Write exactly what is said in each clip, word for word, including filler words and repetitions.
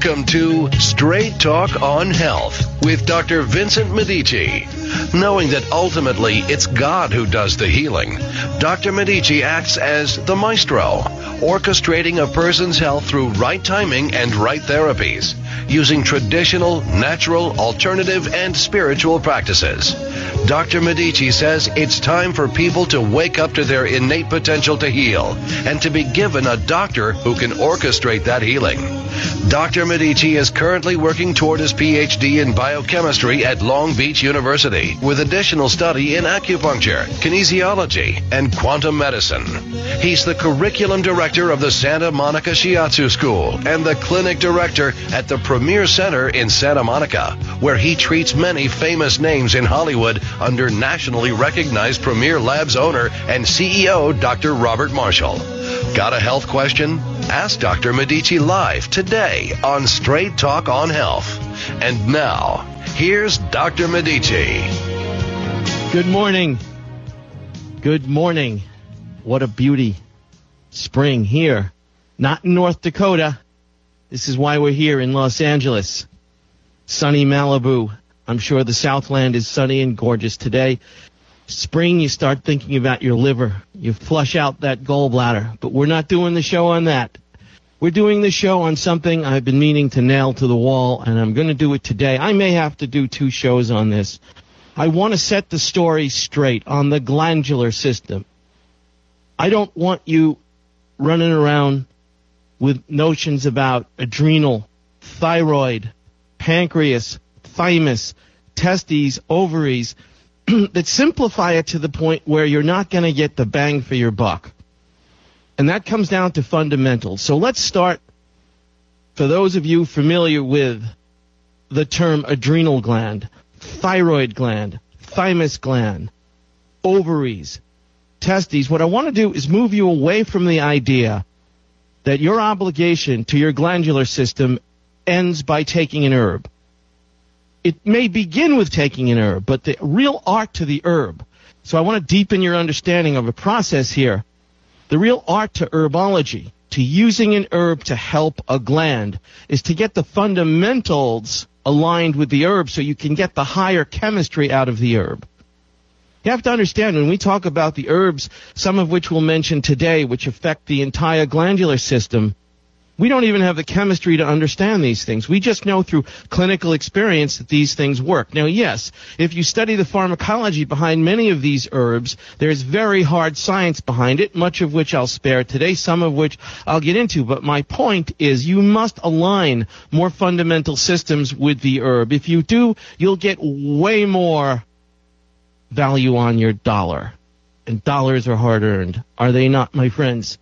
Welcome to Straight Talk on Health with Doctor Vincent Medici. Knowing that ultimately it's God who does the healing, Doctor Medici acts as the maestro, orchestrating a person's health through right timing and right therapies, using traditional, natural, alternative, and spiritual practices. Doctor Medici says it's time for people to wake up to their innate potential to heal and to be given a doctor who can orchestrate that healing. Doctor Medici is currently working toward his P H D in biochemistry at Long Beach University with additional study in acupuncture, kinesiology, and quantum medicine. He's the curriculum director of the Santa Monica Shiatsu School and the clinic director at the Premier Center in Santa Monica, where he treats many famous names in Hollywood under nationally recognized Premier Labs owner and C E O Doctor Robert Marshall. Got a health question? Ask Doctor Medici live today on Straight Talk on Health. And now, here's Doctor Medici. Good morning. Good morning. What a beauty. Spring here. Not in North Dakota. This is why we're here in Los Angeles. Sunny Malibu. I'm sure the Southland is sunny and gorgeous today. Spring, you start thinking about your liver. You flush out that gallbladder. But we're not doing the show on that. We're doing the show on something I've been meaning to nail to the wall, and I'm going to do it today. I may have to do two shows on this. I want to set the story straight on the glandular system. I don't want you running around with notions about adrenal, thyroid, pancreas, thymus, testes, ovaries, that simplify it to the point where you're not going to get the bang for your buck. And that comes down to fundamentals. So let's start, for those of you familiar with the term adrenal gland, thyroid gland, thymus gland, ovaries, testes. What I want to do is move you away from the idea that your obligation to your glandular system ends by taking an herb. It may begin with taking an herb, but the real art to the herb. So I want to deepen your understanding of a process here. The real art to herbology, to using an herb to help a gland, is to get the fundamentals aligned with the herb so you can get the higher chemistry out of the herb. You have to understand, when we talk about the herbs, some of which we'll mention today, which affect the entire glandular system, we don't even have the chemistry to understand these things. We just know through clinical experience that these things work. Now, yes, if you study the pharmacology behind many of these herbs, there's very hard science behind it, much of which I'll spare today, some of which I'll get into. But my point is you must align more fundamental systems with the herb. If you do, you'll get way more value on your dollar. And dollars are hard-earned. Are they not, my friends?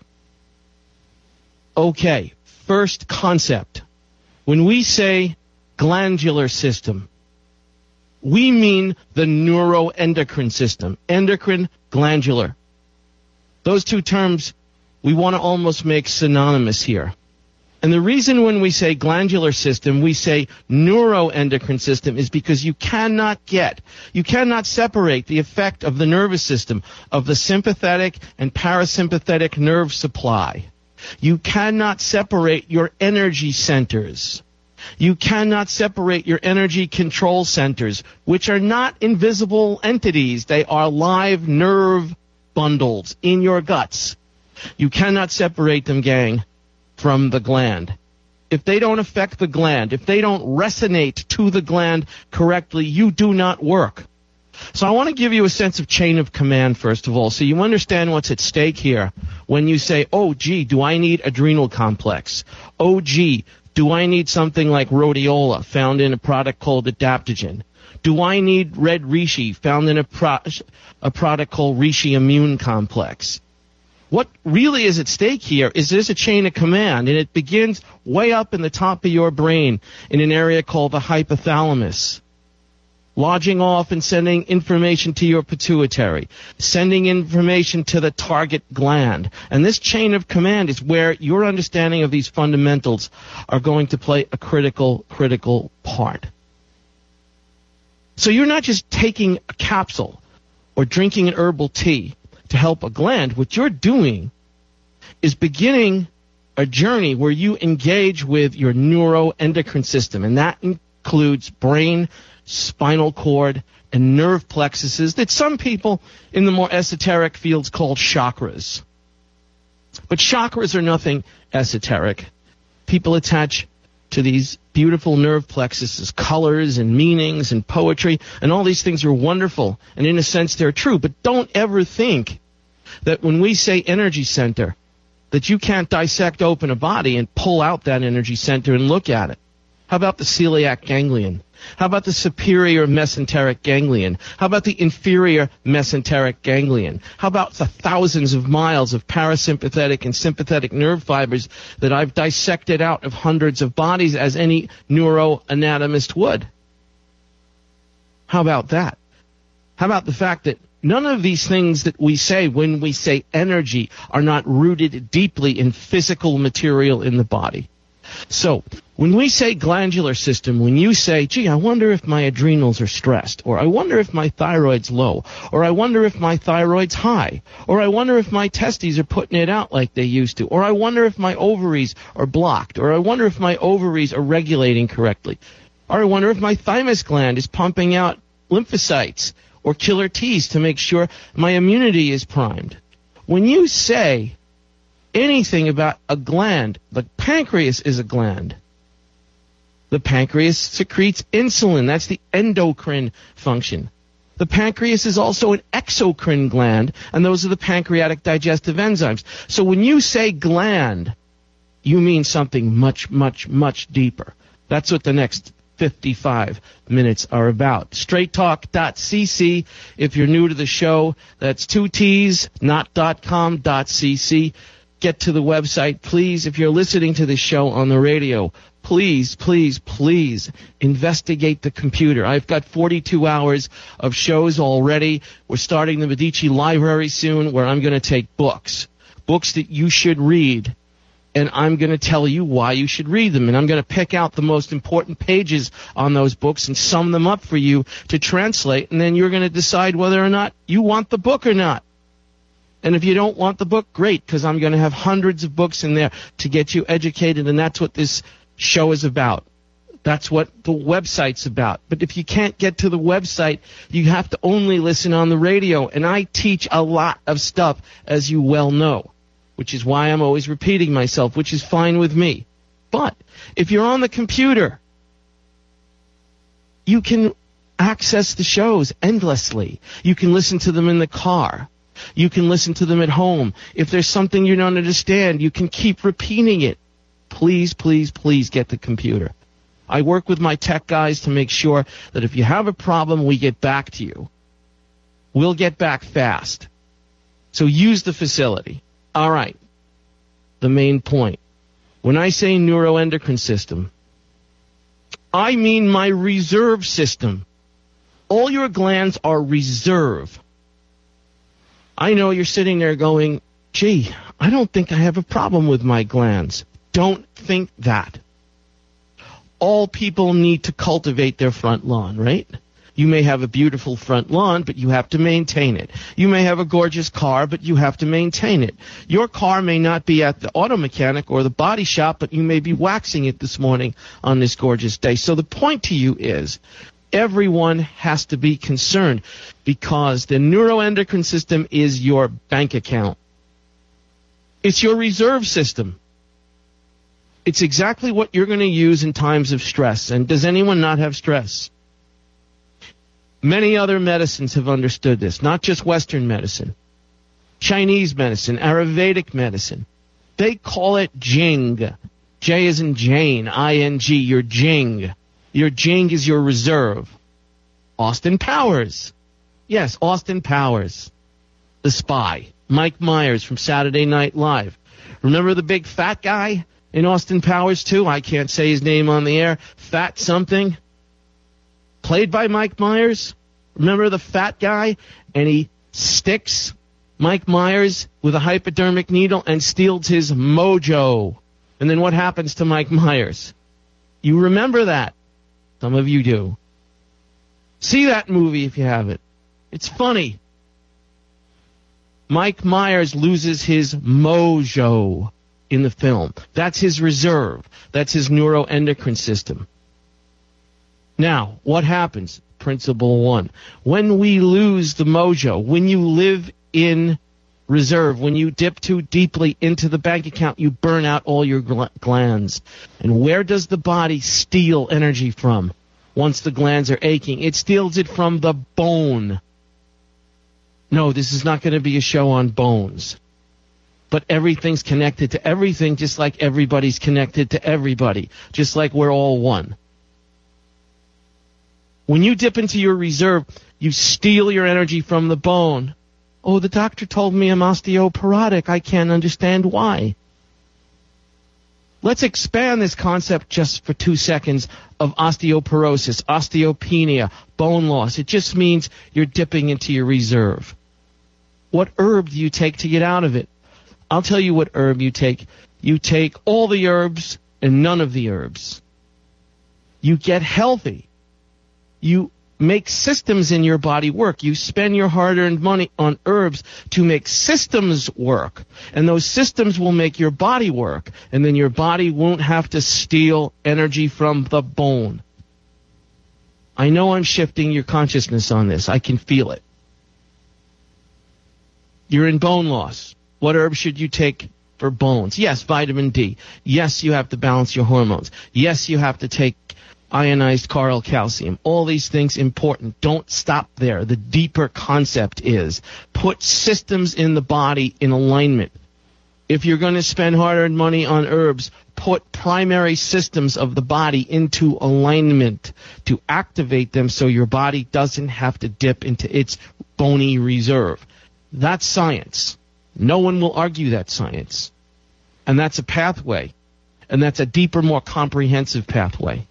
Okay. First concept. When we say glandular system, we mean the neuroendocrine system. Endocrine, glandular. Those two terms we want to almost make synonymous here. And the reason when we say glandular system, we say neuroendocrine system is because you cannot get, you cannot separate the effect of the nervous system of the sympathetic and parasympathetic nerve supply. You cannot separate your energy centers. You cannot separate your energy control centers, which are not invisible entities. They are live nerve bundles in your guts. You cannot separate them, gang, from the gland. If they don't affect the gland, if they don't resonate to the gland correctly, you do not work. So I want to give you a sense of chain of command, first of all, so you understand what's at stake here when you say, oh, gee, do I need adrenal complex? Oh, gee, do I need something like rhodiola, found in a product called adaptogen? Do I need red reishi, found in a, pro- a product called reishi immune complex? What really is at stake here is there's a chain of command, and it begins way up in the top of your brain in an area called the hypothalamus. Lodging off and sending information to your pituitary, sending information to the target gland. And this chain of command is where your understanding of these fundamentals are going to play a critical, critical part. So you're not just taking a capsule or drinking an herbal tea to help a gland. What you're doing is beginning a a journey where you engage with your neuroendocrine system, and that includes brain, spinal cord, and nerve plexuses that some people in the more esoteric fields call chakras. But chakras are nothing esoteric. People attach to these beautiful nerve plexuses colors and meanings and poetry, and all these things are wonderful, and in a sense they're true. But don't ever think that when we say energy center, that you can't dissect open a body and pull out that energy center and look at it. How about the celiac ganglion? How about the superior mesenteric ganglion? How about the inferior mesenteric ganglion? How about the thousands of miles of parasympathetic and sympathetic nerve fibers that I've dissected out of hundreds of bodies as any neuroanatomist would? How about that? How about the fact that none of these things that we say when we say energy are not rooted deeply in physical material in the body? So, when we say glandular system, when you say, gee, I wonder if my adrenals are stressed, or I wonder if my thyroid's low, or I wonder if my thyroid's high, or I wonder if my testes are putting it out like they used to, or I wonder if my ovaries are blocked, or I wonder if my ovaries are regulating correctly, or I wonder if my thymus gland is pumping out lymphocytes or killer T's to make sure my immunity is primed. When you say anything about a gland, the pancreas is a gland. The pancreas secretes insulin. That's the endocrine function. The pancreas is also an exocrine gland, and those are the pancreatic digestive enzymes. So when you say gland, you mean something much, much, much deeper. That's what the next fifty-five minutes are about. straight talk dot c c. If you're new to the show, that's two T's, not .com, .cc. Get to the website, please. If you're listening to this show on the radio, please, please, please investigate the computer. I've got forty-two hours of shows already. We're starting the Medici Library soon, where I'm going to take books, books that you should read, and I'm going to tell you why you should read them. And I'm going to pick out the most important pages on those books and sum them up for you to translate, and then you're going to decide whether or not you want the book or not. And if you don't want the book, great, because I'm going to have hundreds of books in there to get you educated, and that's what this show is about. That's what the website's about. But if you can't get to the website, you have to only listen on the radio. And I teach a lot of stuff, as you well know, which is why I'm always repeating myself, which is fine with me. But if you're on the computer, you can access the shows endlessly. You can listen to them in the car. You can listen to them at home. If there's something you don't understand, you can keep repeating it. Please, please, please get the computer. I work with my tech guys to make sure that if you have a problem, we get back to you. We'll get back fast. So use the facility. All right. The main point. When I say neuroendocrine system, I mean my reserve system. All your glands are reserve. I know you're sitting there going, gee, I don't think I have a problem with my glands. Don't think that. All people need to cultivate their front lawn, right? You may have a beautiful front lawn, but you have to maintain it. You may have a gorgeous car, but you have to maintain it. Your car may not be at the auto mechanic or the body shop, but you may be waxing it this morning on this gorgeous day. So the point to you is, everyone has to be concerned because the neuroendocrine system is your bank account. It's your reserve system. It's exactly what you're going to use in times of stress. And does anyone not have stress? Many other medicines have understood this, not just Western medicine. Chinese medicine, Ayurvedic medicine. They call it Jing. J as in Jane, I N G, your Jing. Your Jing is your reserve. Austin Powers. Yes, Austin Powers. The spy. Mike Myers from Saturday Night Live. Remember the big fat guy in Austin Powers too? I can't say his name on the air. Fat something. Played by Mike Myers. Remember the fat guy? And he sticks Mike Myers with a hypodermic needle and steals his mojo. And then what happens to Mike Myers? You remember that. Some of you do. See that movie if you have it. It's funny. Mike Myers loses his mojo. in the film. That's his reserve. That's his neuroendocrine system. Now, what happens? Principle one. When we lose the mojo, when you live in reserve, when you dip too deeply into the bank account, you burn out all your gl- glands. And where does the body steal energy from once the glands are aching? It steals it from the bone. No, this is not going to be a show on bones. But everything's connected to everything, just like everybody's connected to everybody, just like we're all one. When you dip into your reserve, you steal your energy from the bone. Oh, the doctor told me I'm osteoporotic. I can't understand why. Let's expand this concept just for two seconds of osteoporosis, osteopenia, bone loss. It just means you're dipping into your reserve. What herb do you take to get out of it? I'll tell you what herb you take. You take all the herbs and none of the herbs. You get healthy. You make systems in your body work. You spend your hard-earned money on herbs to make systems work. And those systems will make your body work. And then your body won't have to steal energy from the bone. I know I'm shifting your consciousness on this. I can feel it. You're in bone loss. What herb should you take for bones? Yes, vitamin D. Yes, you have to balance your hormones. Yes, you have to take ionized chiral calcium. All these things important. Don't stop there. The deeper concept is put systems in the body in alignment. If you're going to spend hard-earned money on herbs, put primary systems of the body into alignment to activate them so your body doesn't have to dip into its bony reserve. That's science. No one will argue that science. And that's a pathway. And that's a deeper, more comprehensive pathway.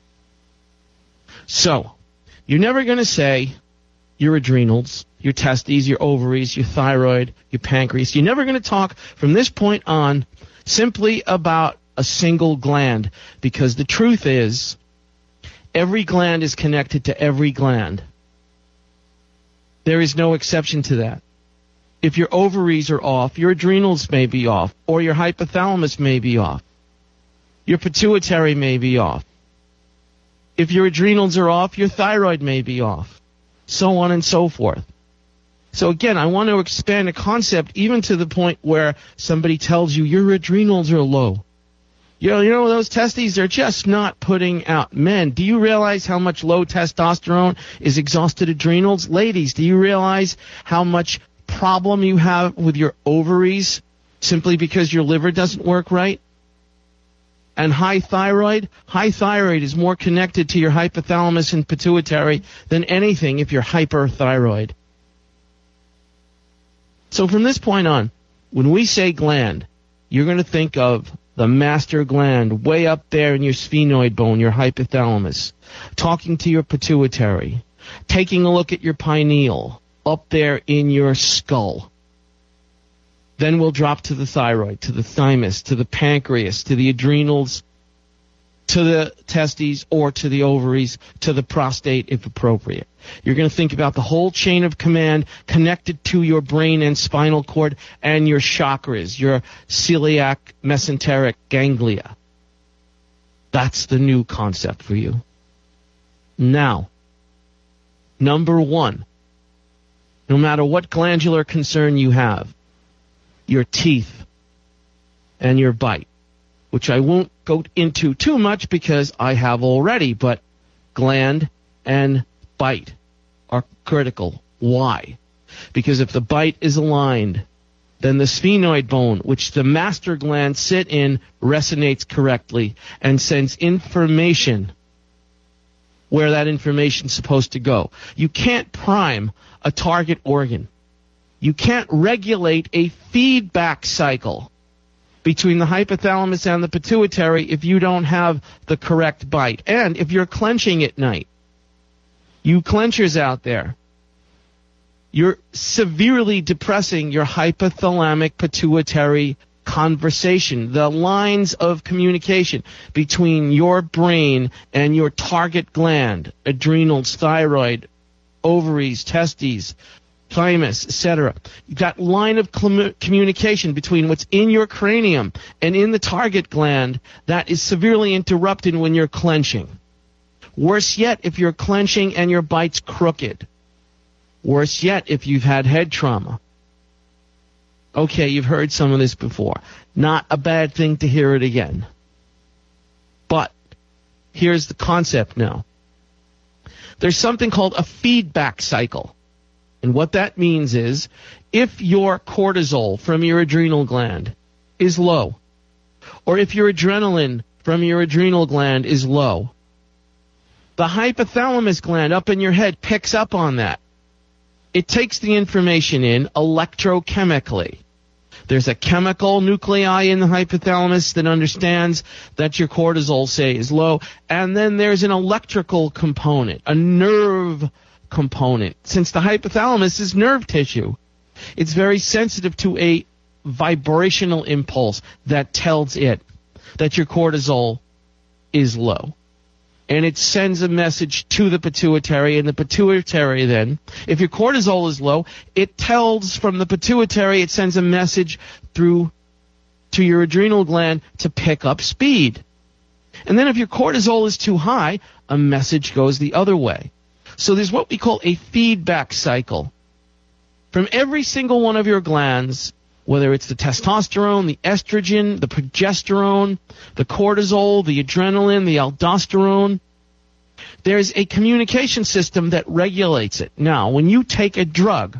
So, you're never going to say your adrenals, your testes, your ovaries, your thyroid, your pancreas. You're never going to talk from this point on simply about a single gland, because the truth is every gland is connected to every gland. There is no exception to that. If your ovaries are off, your adrenals may be off, or your hypothalamus may be off. Your pituitary may be off. If your adrenals are off, your thyroid may be off, so on and so forth. So again, I want to expand a concept even to the point where somebody tells you your adrenals are low. You know, you know those testes are just not putting out. Men, do you realize how much low testosterone is exhausted adrenals? Ladies, do you realize how much problem you have with your ovaries simply because your liver doesn't work right? And high thyroid, high thyroid is more connected to your hypothalamus and pituitary than anything if you're hyperthyroid. So from this point on, when we say gland, you're going to think of the master gland way up there in your sphenoid bone, your hypothalamus, talking to your pituitary, taking a look at your pineal up there in your skull. Then we'll drop to the thyroid, to the thymus, to the pancreas, to the adrenals, to the testes, or to the ovaries, to the prostate if appropriate. You're going to think about the whole chain of command connected to your brain and spinal cord and your chakras, your celiac mesenteric ganglia. That's the new concept for you. Now, number one, no matter what glandular concern you have, your teeth and your bite, which I won't go into too much because I have already, but gland and bite are critical. Why? Because if the bite is aligned, then the sphenoid bone, which the master glands sit in, resonates correctly and sends information where that information is supposed to go. You can't prime a target organ. You can't regulate a feedback cycle between the hypothalamus and the pituitary if you don't have the correct bite. And if you're clenching at night, you clenchers out there, you're severely depressing your hypothalamic pituitary conversation, the lines of communication between your brain and your target gland, adrenals, thyroid, ovaries, testes, thymus, et cetera. That line of com- communication between what's in your cranium and in the target gland, that is severely interrupted when you're clenching. Worse yet, if you're clenching and your bite's crooked. Worse yet, if you've had head trauma. Okay, you've heard some of this before. Not a bad thing to hear it again. But here's the concept now. There's something called a feedback cycle. And what that means is, if your cortisol from your adrenal gland is low, or if your adrenaline from your adrenal gland is low, the hypothalamus gland up in your head picks up on that. It takes the information in electrochemically. There's a chemical nuclei in the hypothalamus that understands that your cortisol, say, is low. And then there's an electrical component, a nerve component. Since the hypothalamus is nerve tissue, it's very sensitive to a vibrational impulse that tells it that your cortisol is low. And it sends a message to the pituitary, and the pituitary then, if your cortisol is low, it tells from the pituitary, it sends a message through to your adrenal gland to pick up speed. And then if your cortisol is too high, a message goes the other way. So there's what we call a feedback cycle. From every single one of your glands, whether it's the testosterone, the estrogen, the progesterone, the cortisol, the adrenaline, the aldosterone, there's a communication system that regulates it. Now, when you take a drug,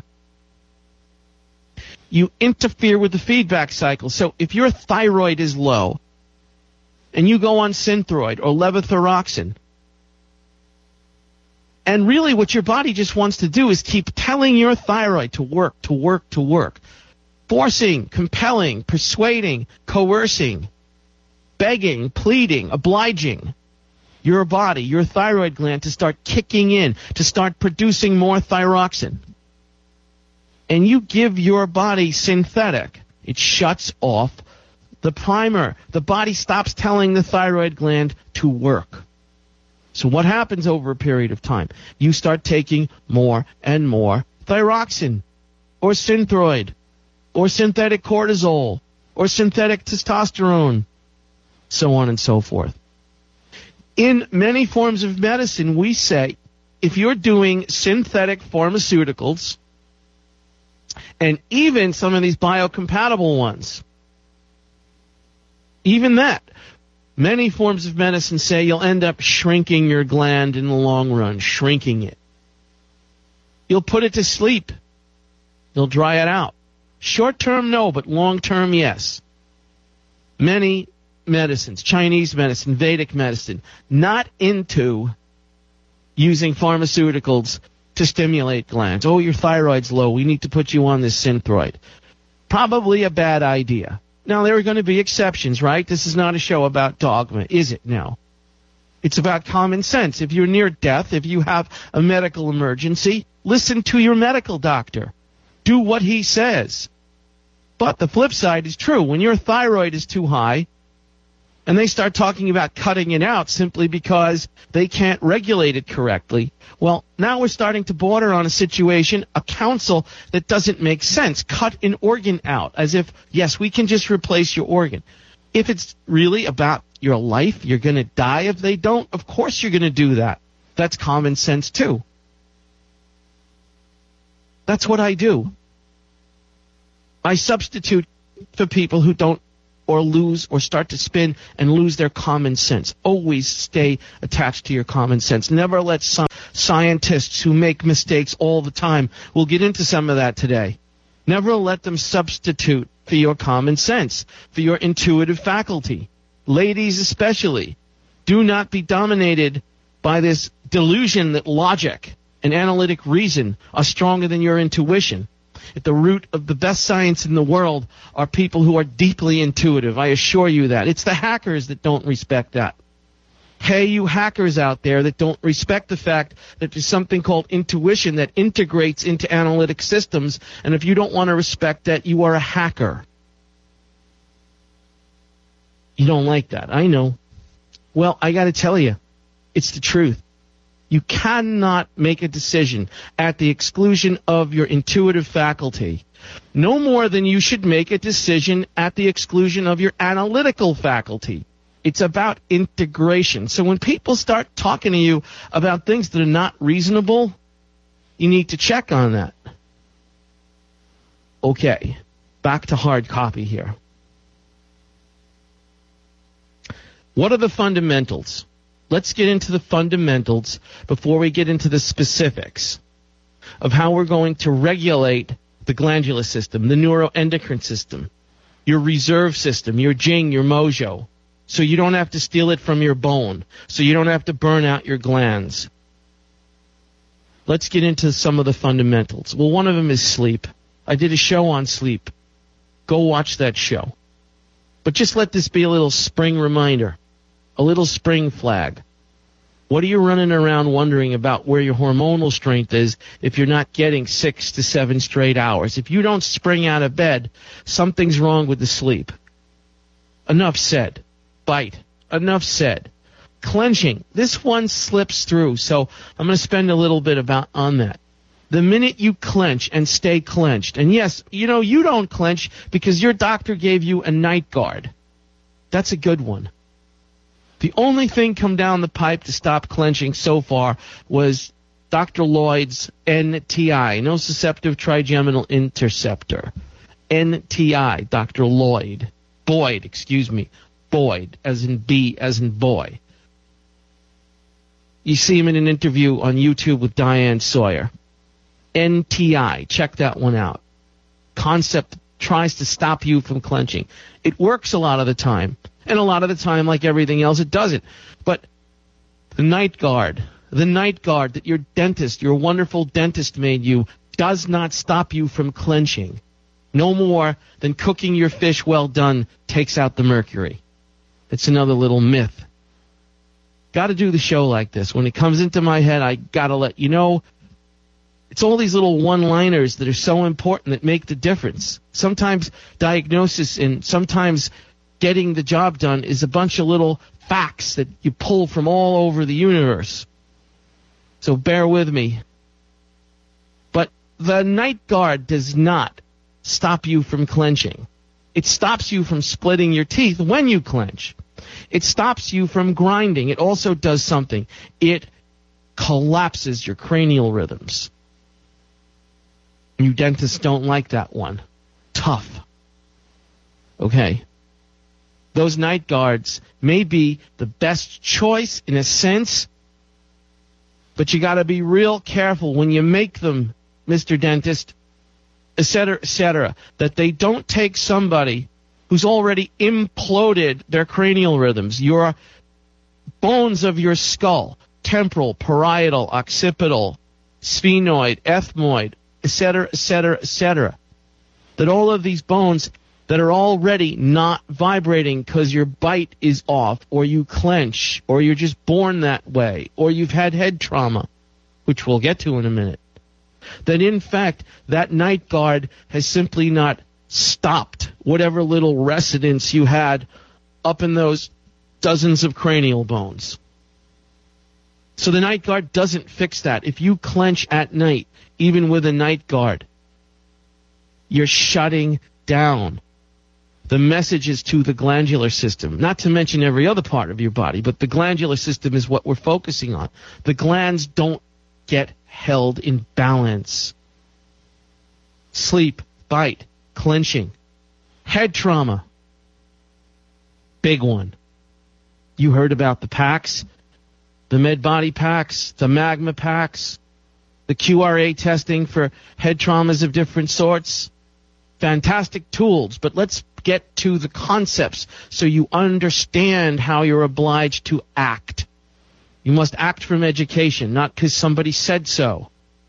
you interfere with the feedback cycle. So if your thyroid is low and you go on Synthroid or levothyroxine, and really what your body just wants to do is keep telling your thyroid to work, to work, to work. Forcing, compelling, persuading, coercing, begging, pleading, obliging your body, your thyroid gland to start kicking in, to start producing more thyroxine. And you give your body synthetic. It shuts off the primer. The body stops telling the thyroid gland to work. So what happens over a period of time? You start taking more and more thyroxine or Synthroid, or synthetic cortisol, or synthetic testosterone, so on and so forth. In many forms of medicine, we say, if you're doing synthetic pharmaceuticals, and even some of these biocompatible ones, even that, many forms of medicine say you'll end up shrinking your gland in the long run, shrinking it. You'll put it to sleep. You'll dry it out. Short term, no, but long term, yes. Many medicines, Chinese medicine, Vedic medicine, not into using pharmaceuticals to stimulate glands. Oh, your thyroid's low. We need to put you on this Synthroid. Probably a bad idea. Now, there are going to be exceptions, right? This is not a show about dogma, is it now? It's about common sense. If you're near death, if you have a medical emergency, listen to your medical doctor. Do what he says. But the flip side is true. When your thyroid is too high, and they start talking about cutting it out simply because they can't regulate it correctly, well, now we're starting to border on a situation, a counsel that doesn't make sense. Cut an organ out, as if, yes, we can just replace your organ. If it's really about your life, you're going to die if they don't, of course you're going to do that. That's common sense, too. That's what I do. I substitute for people who don't or lose or start to spin and lose their common sense. Always stay attached to your common sense. Never let some scientists who make mistakes all the time, we'll get into some of that today, never let them substitute for your common sense, for your intuitive faculty. Ladies especially, do not be dominated by this delusion that logic and analytic reason are stronger than your intuition. At the root of the best science in the world are people who are deeply intuitive. I assure you that. It's the hackers that don't respect that. Hey, you hackers out there that don't respect the fact that there's something called intuition that integrates into analytic systems, and if you don't want to respect that, you are a hacker. You don't like that. I know. Well, I got to tell you, it's the truth. You cannot make a decision at the exclusion of your intuitive faculty, no more than you should make a decision at the exclusion of your analytical faculty. It's about integration. So when people start talking to you about things that are not reasonable, you need to check on that. Okay, back to hard copy here. What are the fundamentals? Let's get into the fundamentals before we get into the specifics of how we're going to regulate the glandular system, the neuroendocrine system, your reserve system, your Jing, your mojo, so you don't have to steal it from your bone, so you don't have to burn out your glands. Let's get into some of the fundamentals. Well, one of them is sleep. I did a show on sleep. Go watch that show. But just let this be a little spring reminder. A little spring flag. What are you running around wondering about where your hormonal strength is if you're not getting six to seven straight hours? If you don't spring out of bed, something's wrong with the sleep. Enough said. Bite. Enough said. Clenching. This one slips through, so I'm going to spend a little bit about on that. The minute you clench and stay clenched, and yes, you know, you don't clench because your doctor gave you a night guard. That's a good one. The only thing come down the pipe to stop clenching so far was Doctor Lloyd's N T I, nociceptive trigeminal interceptor. N T I, Doctor Lloyd. Boyd, excuse me. Boyd, as in B, as in boy. You see him in an interview on YouTube with Diane Sawyer. N T I, check that one out. Concept tries to stop you from clenching. It works a lot of the time. And a lot of the time, like everything else, it doesn't. But the night guard, the night guard that your dentist, your wonderful dentist made you, does not stop you from clenching. No more than cooking your fish well done takes out the mercury. It's another little myth. Got to do the show like this. When it comes into my head, I got to let you know. It's all these little one-liners that are so important that make the difference. Sometimes diagnosis and sometimes getting the job done is a bunch of little facts that you pull from all over the universe. So bear with me. But the night guard does not stop you from clenching. It stops you from splitting your teeth when you clench. It stops you from grinding. It also does something. It collapses your cranial rhythms. You dentists don't like that one. Tough. Okay. Those night guards may be the best choice in a sense, but you got to be real careful when you make them, Mister Dentist, et cetera, et cetera, that they don't take somebody who's already imploded their cranial rhythms, your bones of your skull, temporal, parietal, occipital, sphenoid, ethmoid, et cetera, et cetera, et cetera, that all of these bones that are already not vibrating because your bite is off, or you clench, or you're just born that way, or you've had head trauma, which we'll get to in a minute, that in fact that night guard has simply not stopped whatever little residence you had up in those dozens of cranial bones. So the night guard doesn't fix that. If you clench at night, even with a night guard, you're shutting down the messages to the glandular system, not to mention every other part of your body, but the glandular system is what we're focusing on. The glands don't get held in balance. Sleep, bite, clenching, head trauma, big one. You heard about the packs, the med body packs, the magma packs, the Q R A testing for head traumas of different sorts. Fantastic tools, but let's get to the concepts so you understand how you're obliged to act. You must act from education, not because somebody said so.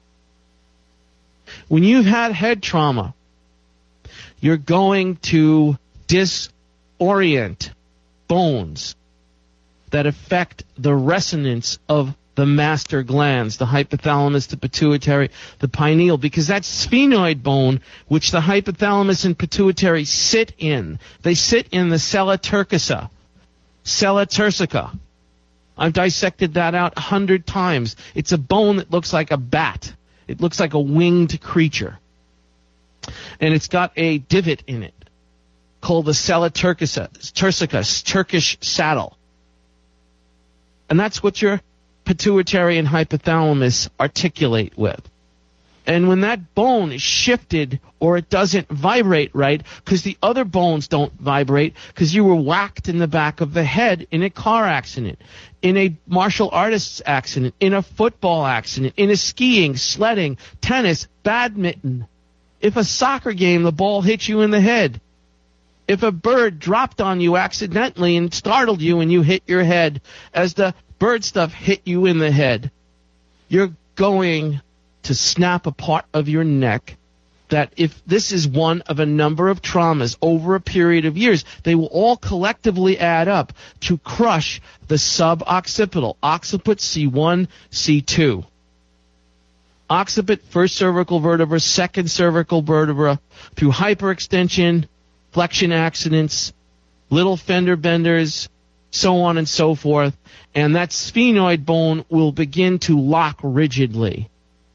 When you've had head trauma, you're going to disorient bones that affect the resonance of the master glands, the hypothalamus, the pituitary, the pineal, because that sphenoid bone, which the hypothalamus and pituitary sit in, they sit in the sella turcica, sella turcica, I've dissected that out a hundred times. It's a bone that looks like a bat. It looks like a winged creature. And it's got a divot in it called the sella turcica, turcica, Turkish saddle. And that's what your pituitary and hypothalamus articulate with. And when that bone is shifted or it doesn't vibrate right, because the other bones don't vibrate, because you were whacked in the back of the head in a car accident, in a martial artist's accident, in a football accident, in a skiing, sledding, tennis, badminton. If a soccer game, the ball hit you in the head. If a bird dropped on you accidentally and startled you and you hit your head as the bird stuff hit you in the head, you're going to snap a part of your neck that, if this is one of a number of traumas over a period of years, they will all collectively add up to crush the suboccipital, occiput C one, C two. Occiput, first cervical vertebra, second cervical vertebra, through hyperextension, flexion accidents, little fender benders, so on and so forth, and that sphenoid bone will begin to lock rigidly.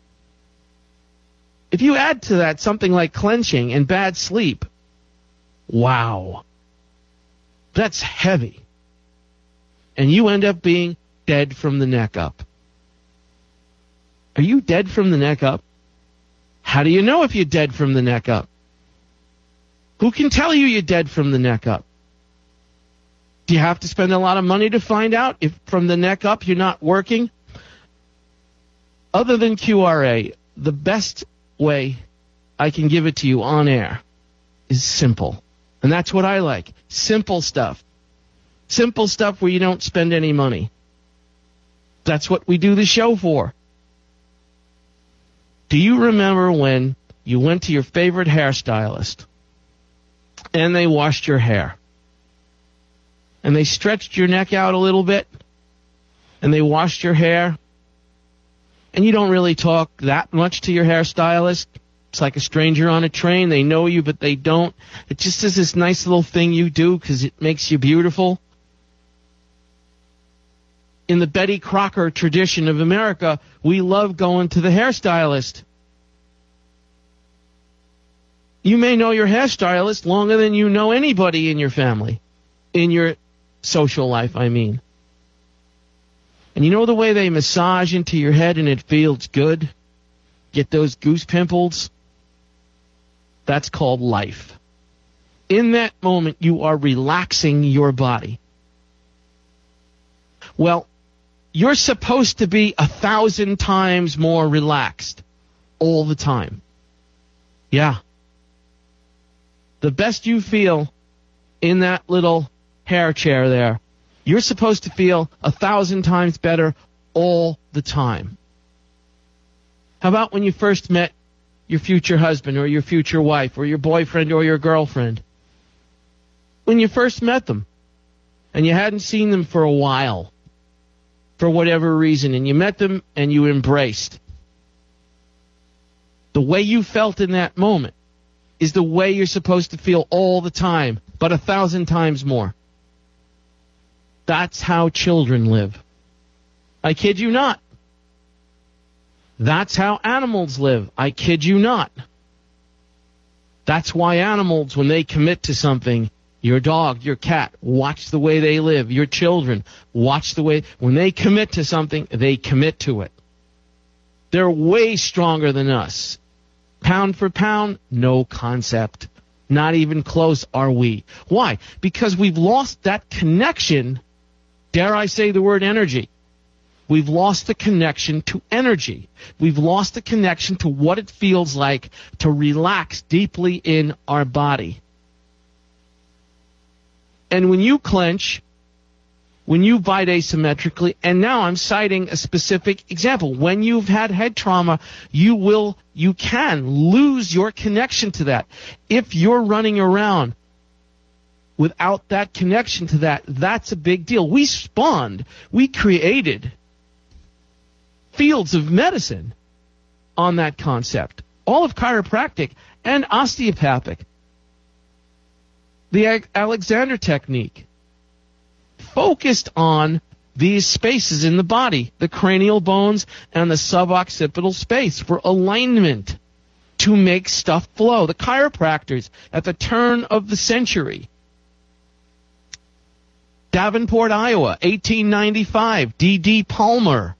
If you add to that something like clenching and bad sleep, wow, that's heavy. And you end up being dead from the neck up. Are you dead from the neck up? How do you know if you're dead from the neck up? Who can tell you you're dead from the neck up? Do you have to spend a lot of money to find out if from the neck up you're not working? Other than Q R A, the best way I can give it to you on air is simple. And that's what I like. Simple stuff. Simple stuff where you don't spend any money. That's what we do the show for. Do you remember when you went to your favorite hairstylist and they washed your hair and they stretched your neck out a little bit and they washed your hair, and you don't really talk that much to your hairstylist? It's like a stranger on a train. They know you, but they don't. It just is this nice little thing you do because it makes you beautiful. In the Betty Crocker tradition of America, we love going to the hairstylist. You may know your hairstylist longer than you know anybody in your family, in your social life, I mean. And you know the way they massage into your head and it feels good? Get those goose pimples? That's called life. In that moment, you are relaxing your body. Well, you're supposed to be a thousand times more relaxed all the time. Yeah. The best you feel in that little hair chair there, you're supposed to feel a thousand times better all the time. How about when you first met your future husband or your future wife or your boyfriend or your girlfriend? When you first met them and you hadn't seen them for a while, for whatever reason, and you met them and you embraced. The way you felt in that moment is the way you're supposed to feel all the time, but a thousand times more. That's how children live. I kid you not. That's how animals live. I kid you not. That's why animals, when they commit to something, your dog, your cat, watch the way they live. Your children, watch the way, when they commit to something, they commit to it. They're way stronger than us. Pound for pound, no concept. Not even close are we. Why? Because we've lost that connection, dare I say the word energy. We've lost the connection to energy. We've lost the connection to what it feels like to relax deeply in our body. And when you clench, when you bite asymmetrically, and now I'm citing a specific example, when you've had head trauma, you will, you can lose your connection to that. If you're running around without that connection to that, that's a big deal. We spawned, we created fields of medicine on that concept, all of chiropractic and osteopathic. The Alexander technique focused on these spaces in the body, the cranial bones and the suboccipital space, for alignment, to make stuff flow. The chiropractors at the turn of the century, Davenport, Iowa, eighteen ninety-five, D D Palmer,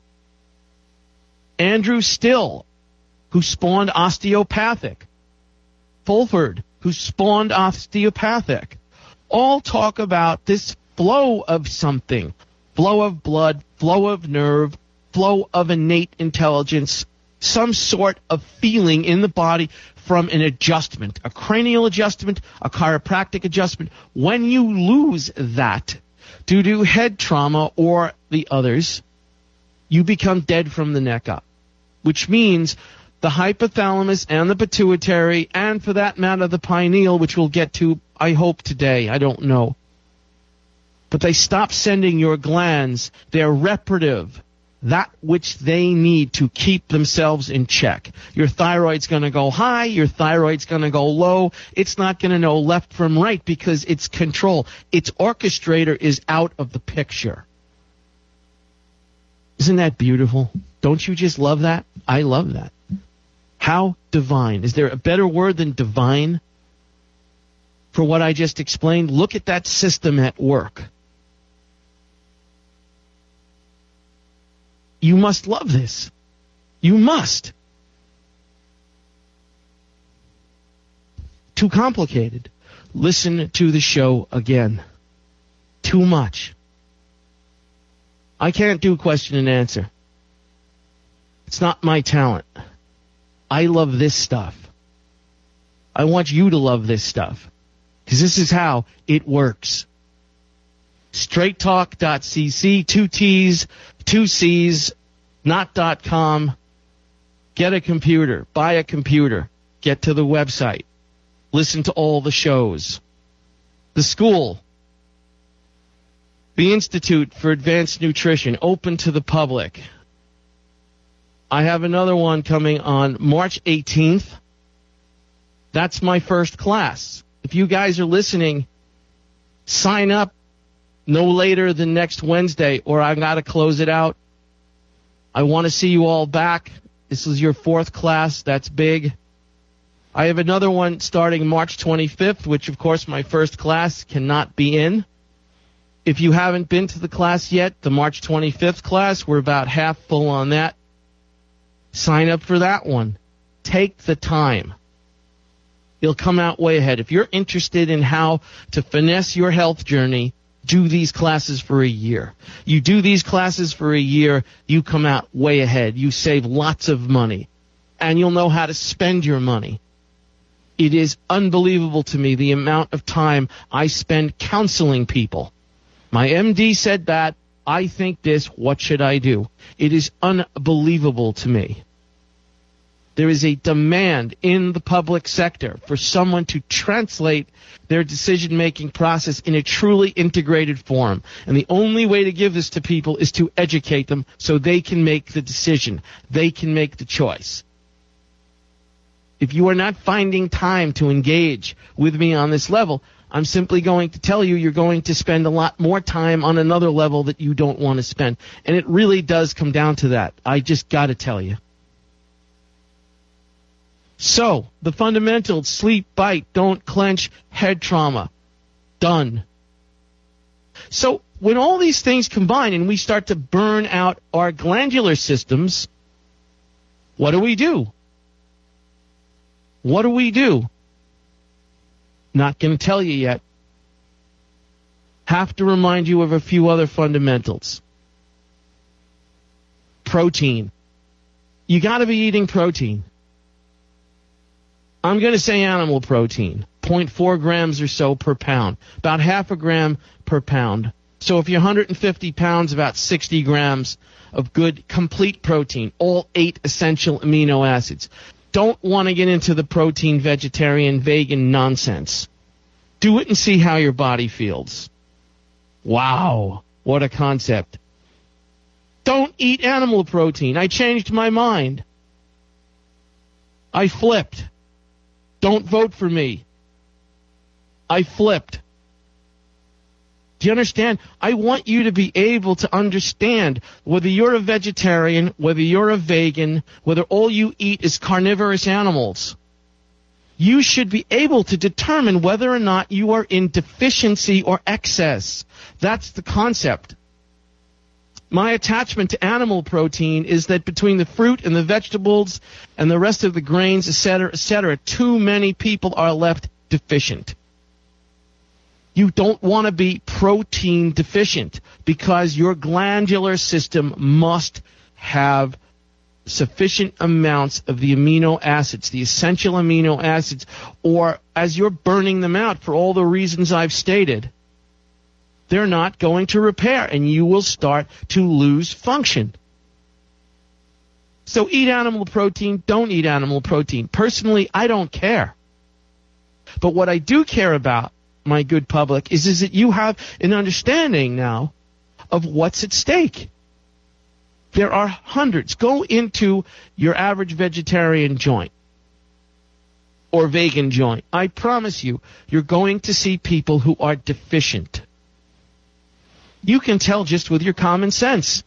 Andrew Still, who spawned osteopathic, Fulford, who spawned osteopathic, all talk about this flow of something, flow of blood, flow of nerve, flow of innate intelligence, some sort of feeling in the body from an adjustment, a cranial adjustment, a chiropractic adjustment. When you lose that due to head trauma or the others, you become dead from the neck up, which means the hypothalamus and the pituitary, and for that matter the pineal, which we'll get to, I hope, today, I don't know. But they stop sending your glands their reparative, that which they need to keep themselves in check. Your thyroid's going to go high, your thyroid's going to go low. It's not going to know left from right because its control, its orchestrator is out of the picture. Isn't that beautiful? Don't you just love that? I love that. How divine. Is there a better word than divine for what I just explained? Look at that system at work. You must love this. You must. Too complicated. Listen to the show again. Too much. I can't do question and answer. It's not my talent. I love this stuff. I want you to love this stuff, because this is how it works. straight talk dot c c, two T's, two C's, not dot com. Get a computer. Buy a computer. Get to the website. Listen to all the shows. The school, the Institute for Advanced Nutrition, open to the public. I have another one coming on March eighteenth. That's my first class. If you guys are listening, sign up no later than next Wednesday, or I've got to close it out. I want to see you all back. This is your fourth class. That's big. I have another one starting March twenty-fifth, which, of course, my first class cannot be in. If you haven't been to the class yet, the March twenty-fifth class, we're about half full on that. Sign up for that one. Take the time. You'll come out way ahead. If you're interested in how to finesse your health journey, do these classes for a year. You do these classes for a year, you come out way ahead. You save lots of money, and you'll know how to spend your money. It is unbelievable to me the amount of time I spend counseling people. My M D said that. I think this. What should I do? It is unbelievable to me. There is a demand in the public sector for someone to translate their decision-making process in a truly integrated form. And the only way to give this to people is to educate them so they can make the decision. They can make the choice. If you are not finding time to engage with me on this level, I'm simply going to tell you you're going to spend a lot more time on another level that you don't want to spend. And it really does come down to that. I just got to tell you. So, the fundamentals: sleep, bite, don't clench, head trauma. Done. So, when all these things combine and we start to burn out our glandular systems, what do we do? What do we do? Not going to tell you yet. Have to remind you of a few other fundamentals. Protein. You got to be eating protein. I'm going to say animal protein. zero point four grams or so per pound. About half a gram per pound. So if you're one hundred fifty pounds, about sixty grams of good, complete protein. All eight essential amino acids. Don't want to get into the protein, vegetarian, vegan nonsense. Do it and see how your body feels. Wow, what a concept. Don't eat animal protein. I changed my mind. I flipped. Don't vote for me. I flipped. Do you understand? I want you to be able to understand whether you're a vegetarian, whether you're a vegan, whether all you eat is carnivorous animals. You should be able to determine whether or not you are in deficiency or excess. That's the concept. My attachment to animal protein is that between the fruit and the vegetables and the rest of the grains, et cetera, et cetera, too many people are left deficient. You don't want to be protein deficient because your glandular system must have sufficient amounts of the amino acids, the essential amino acids, or as you're burning them out for all the reasons I've stated, they're not going to repair, and you will start to lose function. So eat animal protein, don't eat animal protein. Personally, I don't care. But what I do care about, my good public, is, is that you have an understanding now of what's at stake. There are hundreds. Go into your average vegetarian joint or vegan joint. I promise you, you're going to see people who are deficient. You can tell just with your common sense.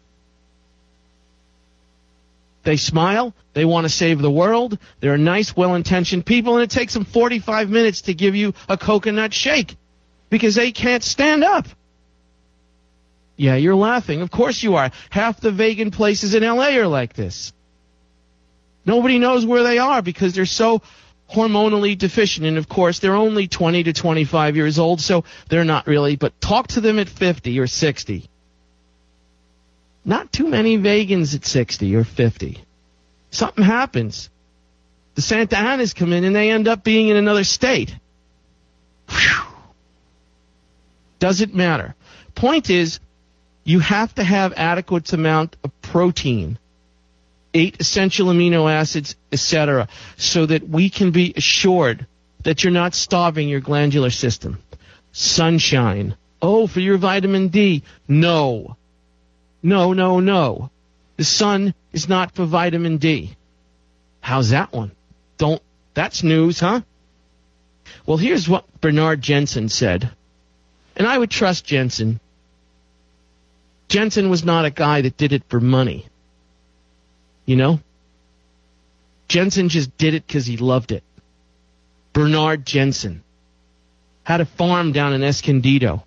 They smile. They want to save the world. They're nice, well-intentioned people, and it takes them forty-five minutes to give you a coconut shake because they can't stand up. Yeah, you're laughing. Of course you are. Half the vegan places in L A are like this. Nobody knows where they are because they're so hormonally deficient. And, of course, they're only twenty to twenty-five years old, so they're not really. But talk to them at fifty or sixty. Not too many vegans at sixty or fifty. Something happens. The Santa Anas come in and they end up being in another state. Whew. Doesn't matter. Point is, you have to have adequate amount of protein, eight essential amino acids, et cetera, so that we can be assured that you're not starving your glandular system. Sunshine. Oh, for your vitamin D. No. No, no, no. The sun is not for vitamin D. How's that one? Don't. That's news, huh? Well, here's what Bernard Jensen said. And I would trust Jensen. Jensen was not a guy that did it for money. You know? Jensen just did it because he loved it. Bernard Jensen had a farm down in Escondido.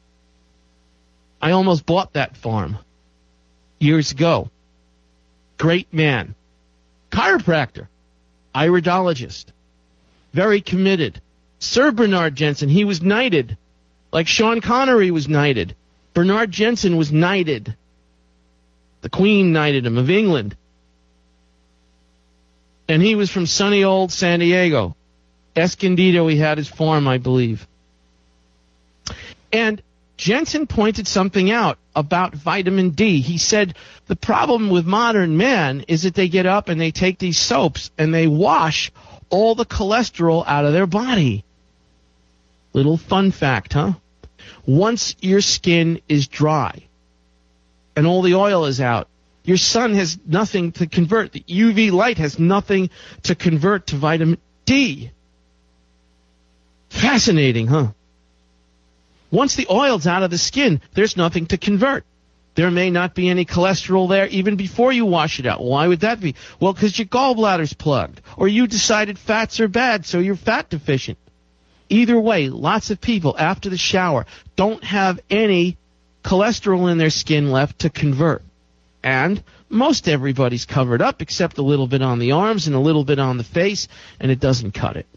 I almost bought that farm years ago. Great man. Chiropractor. Iridologist. Very committed. Sir Bernard Jensen, he was knighted. Like Sean Connery was knighted. Bernard Jensen was knighted. The Queen knighted him of England. And he was from sunny old San Diego. Escondido, he had his farm, I believe. And Jensen pointed something out about vitamin D. He said the problem with modern men is that they get up and they take these soaps and they wash all the cholesterol out of their body. Little fun fact, huh? Once your skin is dry and all the oil is out, your sun has nothing to convert. The U V light has nothing to convert to vitamin D. Fascinating, huh? Once the oil's out of the skin, there's nothing to convert. There may not be any cholesterol there even before you wash it out. Why would that be? Well, because your gallbladder's plugged. Or you decided fats are bad, so you're fat deficient. Either way, lots of people after the shower don't have any cholesterol in their skin left to convert. And most everybody's covered up except a little bit on the arms and a little bit on the face, and it doesn't cut it.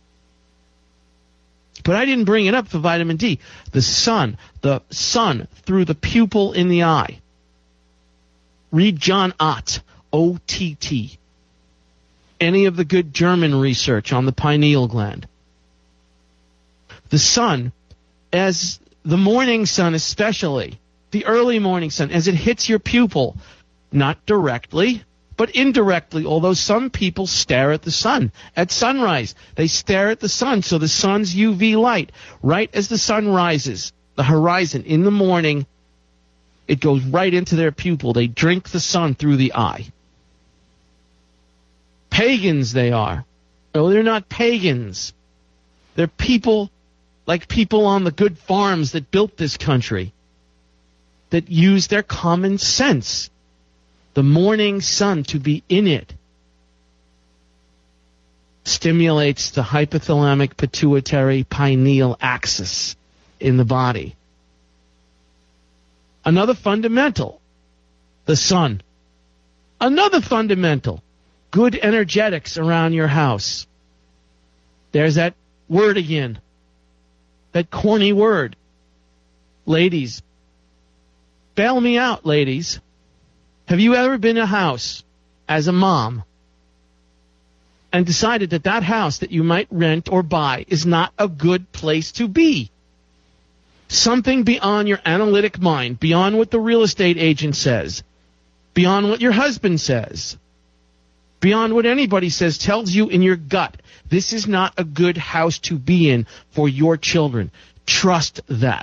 But I didn't bring it up for vitamin D. The sun, the sun through the pupil in the eye. Read John Ott, O T T. Any of the good German research on the pineal gland. The sun, as the morning sun especially, the early morning sun, as it hits your pupil, not directly, but indirectly, although some people stare at the sun. At sunrise, they stare at the sun, so the sun's U V light, right as the sun rises, the horizon in the morning, it goes right into their pupil. They drink the sun through the eye. Pagans they are. No, they're not pagans. They're people like people on the good farms that built this country, that use their common sense. The morning sun, to be in it, stimulates the hypothalamic pituitary pineal axis in the body. Another fundamental, the sun. Another fundamental, good energetics around your house. There's that word again, that corny word. Ladies, bail me out, ladies. Have you ever been in a house as a mom and decided that that house that you might rent or buy is not a good place to be? Something beyond your analytic mind, beyond what the real estate agent says, beyond what your husband says, beyond what anybody says, tells you in your gut, this is not a good house to be in for your children. Trust that.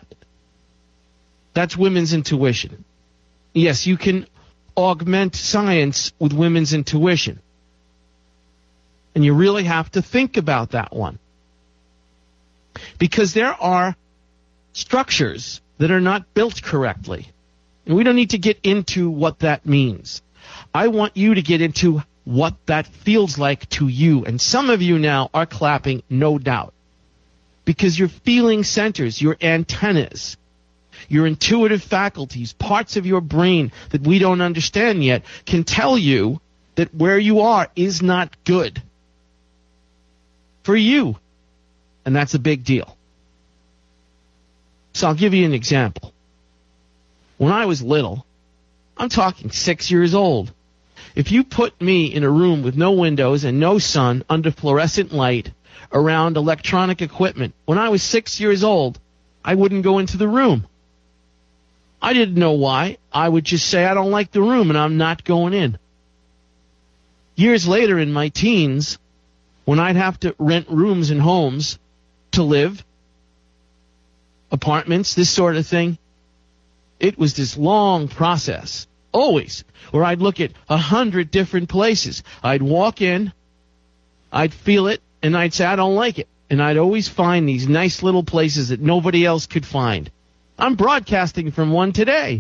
That's women's intuition. Yes, you can augment science with women's intuition. And you really have to think about that one. Because there are structures that are not built correctly. And we don't need to get into what that means. I want you to get into what that feels like to you. And some of you now are clapping, no doubt. Because your feeling centers, your antennas, your intuitive faculties, parts of your brain that we don't understand yet, can tell you that where you are is not good for you. And that's a big deal. So I'll give you an example. When I was little, I'm talking six years old, if you put me in a room with no windows and no sun under fluorescent light around electronic equipment, when I was six years old, I wouldn't go into the room. I didn't know why. I would just say I don't like the room and I'm not going in. Years later in my teens, when I'd have to rent rooms in homes to live, apartments, this sort of thing, it was this long process, always, where I'd look at a hundred different places. I'd walk in, I'd feel it, and I'd say, I don't like it. And I'd always find these nice little places that nobody else could find. I'm broadcasting from one today.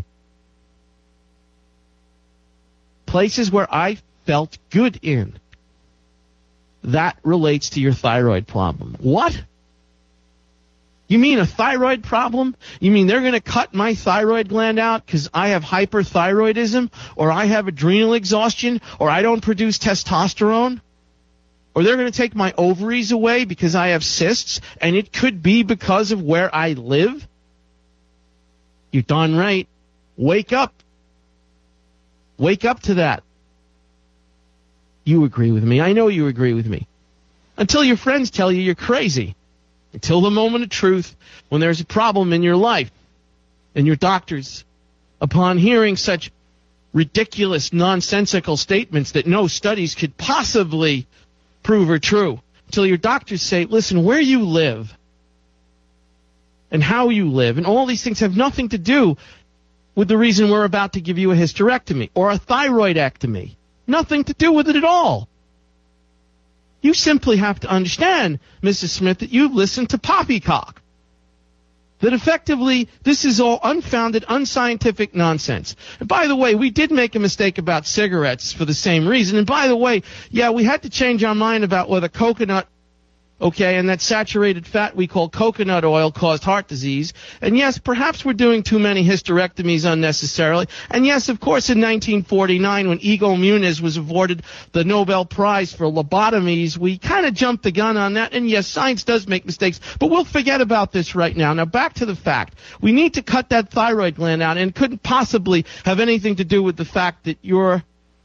Places where I felt good in. That relates to your thyroid problem. What? You mean a thyroid problem? You mean they're going to cut my thyroid gland out because I have hyperthyroidism, or I have adrenal exhaustion, or I don't produce testosterone? Or they're going to take my ovaries away because I have cysts, and it could be because of where I live? You're darn right. Wake up. Wake up to that. You agree with me. I know you agree with me. Until your friends tell you you're crazy. Until the moment of truth, when there's a problem in your life, and your doctors, upon hearing such ridiculous, nonsensical statements that no studies could possibly prove are true, until your doctors say, listen, where you live and how you live, and all these things have nothing to do with the reason we're about to give you a hysterectomy or a thyroidectomy. Nothing to do with it at all. You simply have to understand, Missus Smith, that you've listened to poppycock. That effectively, this is all unfounded, unscientific nonsense. And by the way, we did make a mistake about cigarettes for the same reason. And by the way, yeah, we had to change our mind about whether coconut, okay, and that saturated fat we call coconut oil caused heart disease. And yes, perhaps we're doing too many hysterectomies unnecessarily. And yes, of course, in nineteen forty-nine, when Eagle Muniz was awarded the Nobel Prize for lobotomies, we kind of jumped the gun on that. And yes, science does make mistakes, but we'll forget about this right now. Now, back to the fact. We need to cut that thyroid gland out, and it couldn't possibly have anything to do with the fact that you're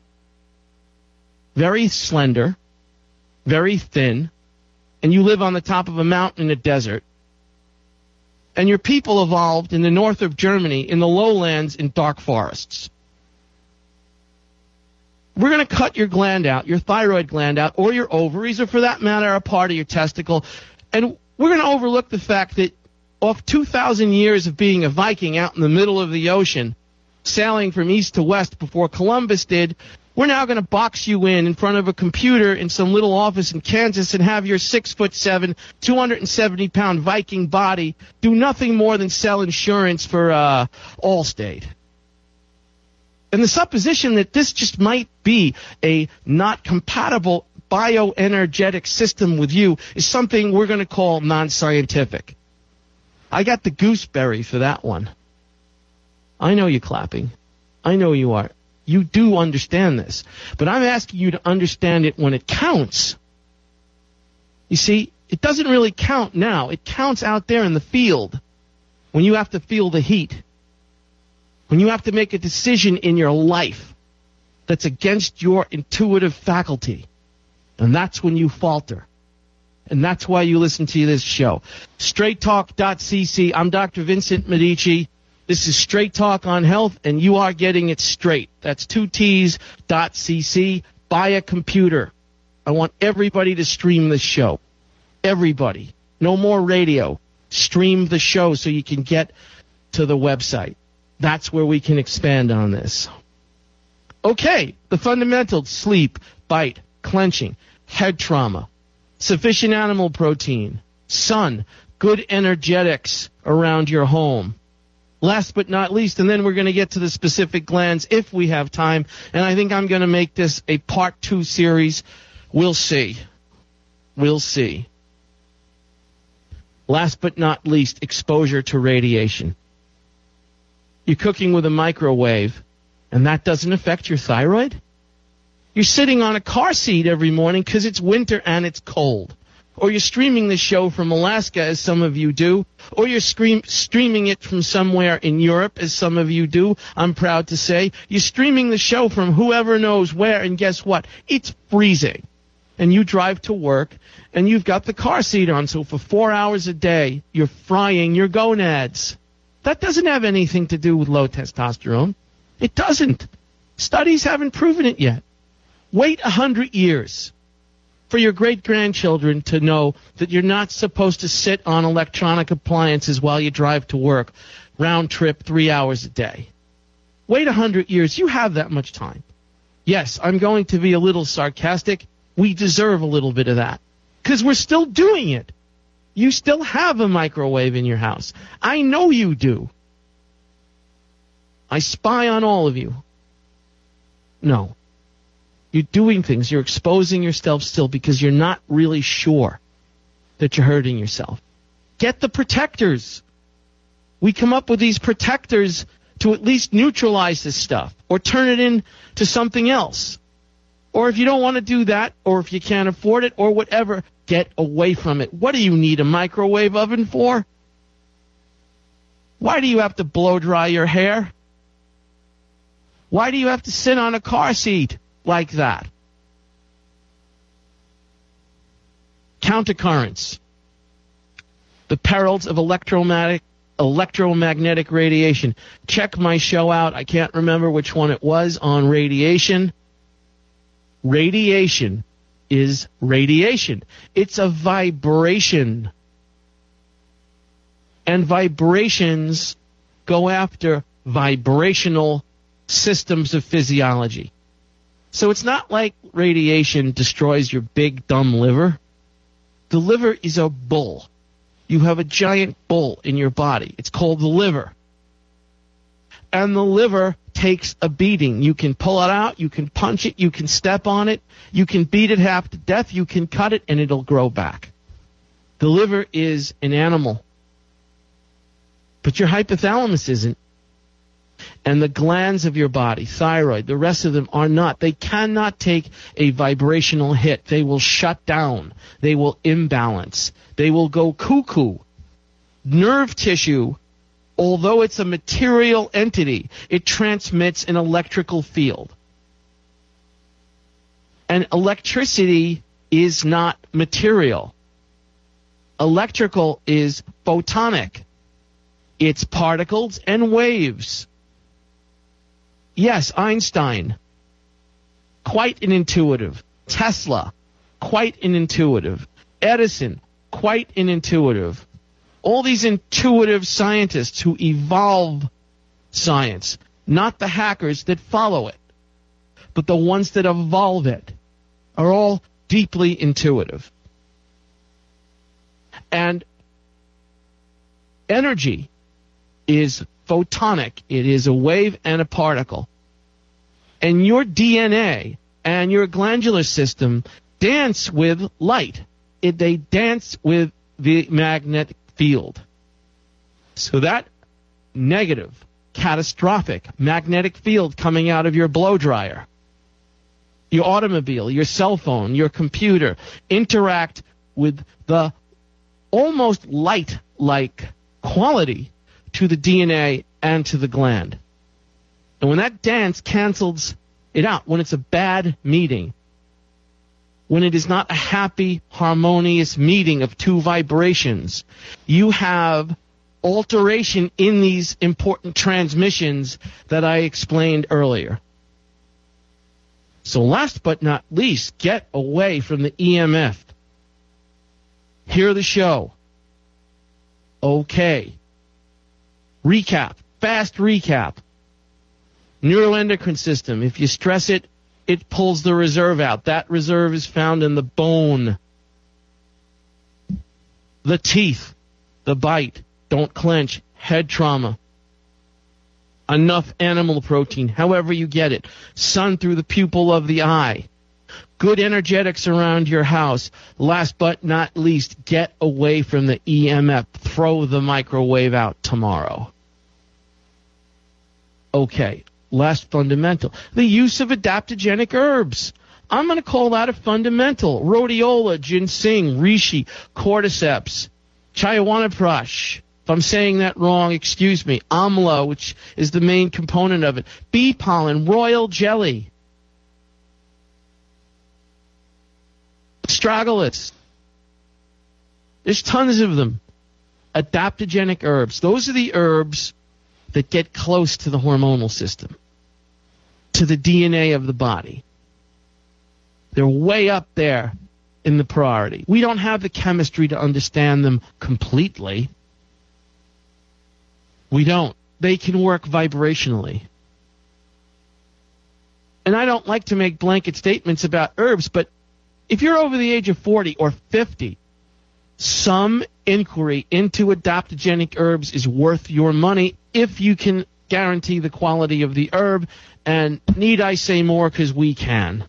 very slender, very thin, and you live on the top of a mountain in a desert, and your people evolved in the north of Germany, in the lowlands, in dark forests. We're going to cut your gland out, your thyroid gland out, or your ovaries, or for that matter, a part of your testicle, and we're going to overlook the fact that off two thousand years of being a Viking out in the middle of the ocean, sailing from east to west before Columbus did, We're now going to box you in in front of a computer in some little office in Kansas and have your six foot seven, two hundred seventy pound Viking body do nothing more than sell insurance for uh, Allstate. And the supposition that this just might be a not compatible bioenergetic system with you is something we're going to call non-scientific. I got the gooseberry for that one. I know you're clapping. I know you are. You do understand this. But I'm asking you to understand it when it counts. You see, it doesn't really count now. It counts out there in the field when you have to feel the heat. When you have to make a decision in your life that's against your intuitive faculty. And that's when you falter. And that's why you listen to this show. straight talk dot c c. I'm Doctor Vincent Medici. This is Straight Talk on Health, and you are getting it straight. That's two T's dot C C. Buy a computer. I want everybody to stream this show. Everybody. No more radio. Stream the show so you can get to the website. That's where we can expand on this. Okay, the fundamentals: sleep, bite, clenching, head trauma, sufficient animal protein, sun, good energetics around your home. Last but not least, and then we're going to get to the specific glands if we have time, and I think I'm going to make this a part two series. We'll see. We'll see. Last but not least, exposure to radiation. You're cooking with a microwave, and that doesn't affect your thyroid? You're sitting on a car seat every morning because it's winter and it's cold. Or you're streaming the show from Alaska, as some of you do. Or you're scream, streaming it from somewhere in Europe, as some of you do, I'm proud to say. You're streaming the show from whoever knows where, and guess what? It's freezing. And you drive to work, and you've got the car seat on, so for four hours a day, you're frying your gonads. That doesn't have anything to do with low testosterone. It doesn't. Studies haven't proven it yet. Wait a hundred years for your great-grandchildren to know that you're not supposed to sit on electronic appliances while you drive to work, round trip, three hours a day. Wait a hundred years. You have that much time. Yes, I'm going to be a little sarcastic. We deserve a little bit of that because we're still doing it. You still have a microwave in your house. I know you do. I spy on all of you. No. You're doing things. You're exposing yourself still because you're not really sure that you're hurting yourself. Get the protectors. We come up with these protectors to at least neutralize this stuff or turn it into something else. Or if you don't want to do that, or if you can't afford it, or whatever, get away from it. What do you need a microwave oven for? Why do you have to blow dry your hair? Why do you have to sit on a car seat like that? Countercurrents. The perils of electromagnetic electromagnetic radiation. Check my show out. I can't remember which one it was on radiation. Radiation is radiation. It's a vibration. And vibrations go after vibrational systems of physiology. So it's not like radiation destroys your big, dumb liver. The liver is a bull. You have a giant bull in your body. It's called the liver. And the liver takes a beating. You can pull it out, you can punch it, you can step on it, you can beat it half to death, you can cut it, and it'll grow back. The liver is an animal. But your hypothalamus isn't. And the glands of your body, thyroid, the rest of them are not. They cannot take a vibrational hit. They will shut down. They will imbalance. They will go cuckoo. Nerve tissue, although it's a material entity, it transmits an electrical field. And electricity is not material. Electrical is photonic. It's particles and waves. Yes, Einstein, quite an intuitive. Tesla, quite an intuitive. Edison, quite an intuitive. All these intuitive scientists who evolve science, not the hackers that follow it. but the ones that evolve it are all deeply intuitive. And energy is photonic. It is a wave and a particle. And your D N A and your glandular system dance with light. It, they dance with the magnetic field. So that negative, catastrophic magnetic field coming out of your blow dryer, your automobile, your cell phone, your computer, interact with the almost light-like quality to the D N A and to the gland. And when that dance cancels it out, when it's a bad meeting, when it is not a happy, harmonious meeting of two vibrations, you have alteration in these important transmissions that I explained earlier. So last but not least, get away from the E M F. Hear the show. Okay. Recap. Fast recap. Neuroendocrine system. If you stress it, it pulls the reserve out. That reserve is found in the bone. The teeth. The bite. Don't clench. Head trauma. Enough animal protein, however you get it. Sun through the pupil of the eye. Good energetics around your house. Last but not least, get away from the E M F. Throw the microwave out tomorrow. Okay, last fundamental. The use of adaptogenic herbs. I'm going to call that a fundamental. Rhodiola, ginseng, reishi, cordyceps, chyawanprash. If I'm saying that wrong, excuse me. Amla, which is the main component of it. Bee pollen, royal jelly. Astragalus. There's tons of them. Adaptogenic herbs. Those are the herbs that get close to the hormonal system, to the D N A of the body. They're way up there in the priority. We don't have the chemistry to understand them completely. We don't. They can work vibrationally. And I don't like to make blanket statements about herbs, but if you're over the age of forty or fifty, some inquiry into adaptogenic herbs is worth your money if you can guarantee the quality of the herb. And need I say more? Because we can.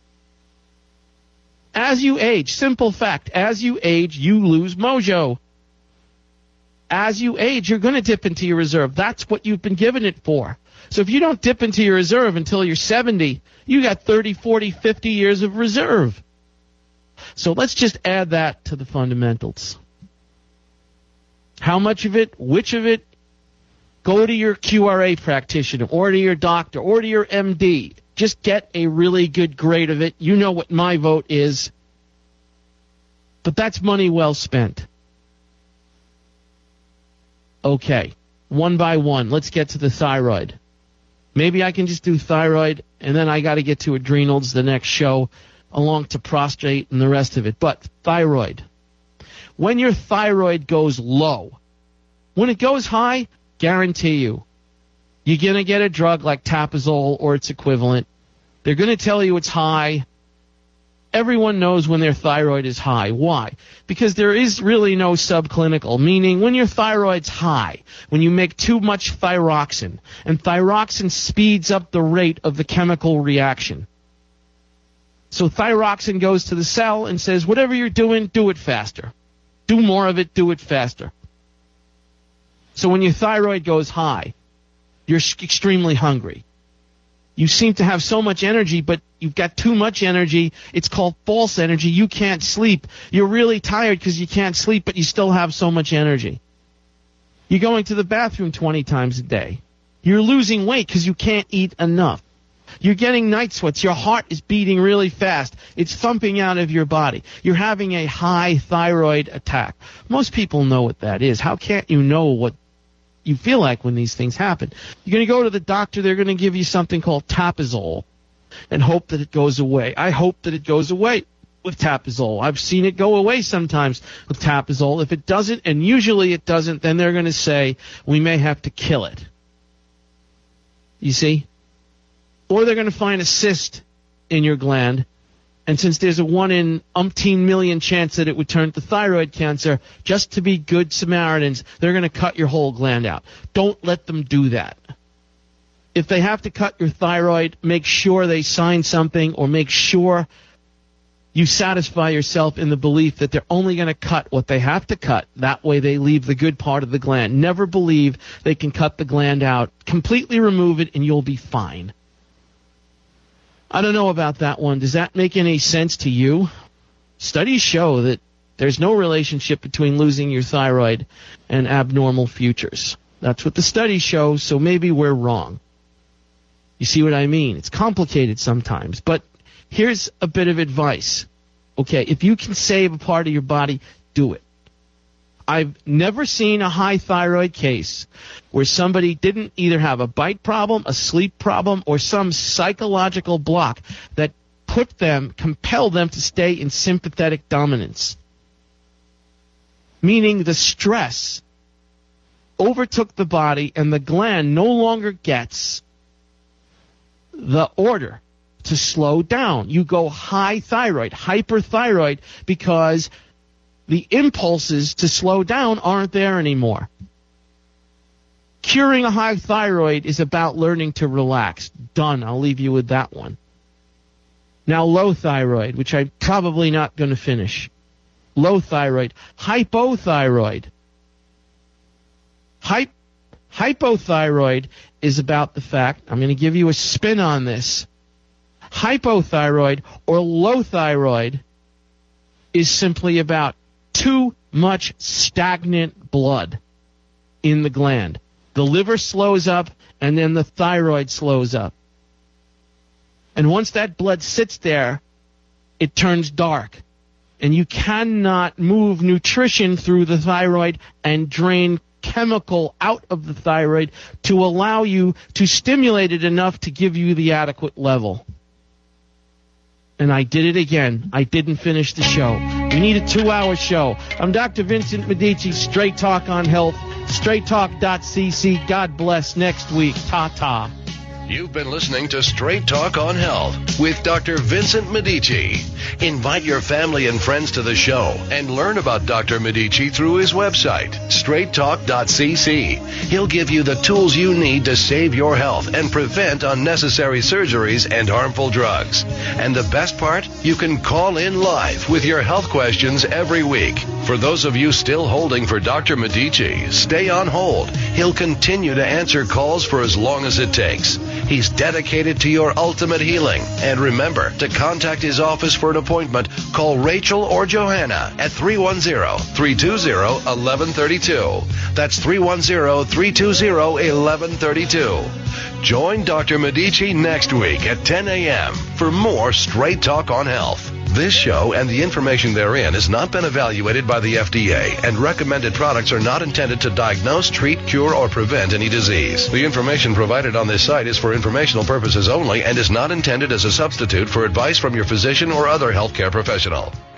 As you age, simple fact, as you age, you lose mojo. As you age, you're going to dip into your reserve. That's what you've been given it for. So if you don't dip into your reserve until you're seventy, you got thirty, forty, fifty years of reserve. So let's just add that to the fundamentals. How much of it? Which of it? Go to your Q R A practitioner or to your doctor or to your M D. Just get a really good grade of it. You know what my vote is. But that's money well spent. Okay, one by one, let's get to the thyroid. Maybe I can just do thyroid, and then I got to get to adrenals the next show, along to prostate and the rest of it. But thyroid. When your thyroid goes low, when it goes high, guarantee you, you're going to get a drug like Tapazole or its equivalent. They're going to tell you it's high. Everyone knows when their thyroid is high. Why? Because there is really no subclinical, meaning when your thyroid's high, when you make too much thyroxine, and thyroxine speeds up the rate of the chemical reaction. So thyroxine goes to the cell and says, whatever you're doing, do it faster. Do more of it, do it faster. So when your thyroid goes high, you're extremely hungry. You seem to have so much energy, but you've got too much energy. It's called false energy. You can't sleep. You're really tired because you can't sleep, but you still have so much energy. You're going to the bathroom twenty times a day. You're losing weight because you can't eat enough. You're getting night sweats. Your heart is beating really fast. It's thumping out of your body. You're having a high thyroid attack. Most people know what that is. How can't you know what you feel like when these things happen? You're going to go to the doctor. They're going to give you something called Tapazole and hope that it goes away. I hope that it goes away with Tapazole. I've seen it go away sometimes with Tapazole. If it doesn't, and usually it doesn't, then they're going to say we may have to kill it. You see? or they're going to find a cyst in your gland. And since there's a one in umpteen million chance that it would turn to thyroid cancer, just to be good Samaritans, they're going to cut your whole gland out. Don't let them do that. If they have to cut your thyroid, make sure they sign something, or make sure you satisfy yourself in the belief that they're only going to cut what they have to cut. That way they leave the good part of the gland. Never believe they can cut the gland out. Completely remove it and you'll be fine. I don't know about that one. Does that make any sense to you? Studies show that there's no relationship between losing your thyroid and abnormal futures. That's what the studies show, so maybe we're wrong. You see what I mean? It's complicated sometimes, but here's a bit of advice. Okay, if you can save a part of your body, do it. I've never seen a high thyroid case where somebody didn't either have a bite problem, a sleep problem, or some psychological block that put them, compelled them to stay in sympathetic dominance. Meaning the stress overtook the body and the gland no longer gets the order to slow down. You go high thyroid, hyperthyroid, because the impulses to slow down aren't there anymore. Curing a high thyroid is about learning to relax. Done. I'll leave you with that one. Now, low thyroid, which I'm probably not going to finish. Low thyroid. Hypothyroid. Hy- hypothyroid is about the fact, I'm going to give you a spin on this. Hypothyroid or low thyroid is simply about too much stagnant blood in the gland. The liver slows up, and then the thyroid slows up. And once that blood sits there, it turns dark. And you cannot move nutrition through the thyroid and drain chemical out of the thyroid to allow you to stimulate it enough to give you the adequate level. And I did it again. I didn't finish the show. We need a two-hour show. I'm Doctor Vincent Medici, Straight Talk on Health, straight talk dot c c. God bless. Next week. Ta-ta. You've been listening to Straight Talk on Health with Doctor Vincent Medici. Invite your family and friends to the show and learn about Doctor Medici through his website, straight talk dot c c. He'll give you the tools you need to save your health and prevent unnecessary surgeries and harmful drugs. And the best part? You can call in live with your health questions every week. For those of you still holding for Doctor Medici, stay on hold. He'll continue to answer calls for as long as it takes. He's dedicated to your ultimate healing. And remember, to contact his office for an appointment, call Rachel or Johanna at three one zero, three two zero, one one three two. That's three one zero, three two zero, one one three two. Join Doctor Medici next week at ten a.m. for more Straight Talk on Health. This show and the information therein has not been evaluated by the F D A, and recommended products are not intended to diagnose, treat, cure, or prevent any disease. The information provided on this site is for informational purposes only and is not intended as a substitute for advice from your physician or other healthcare professional.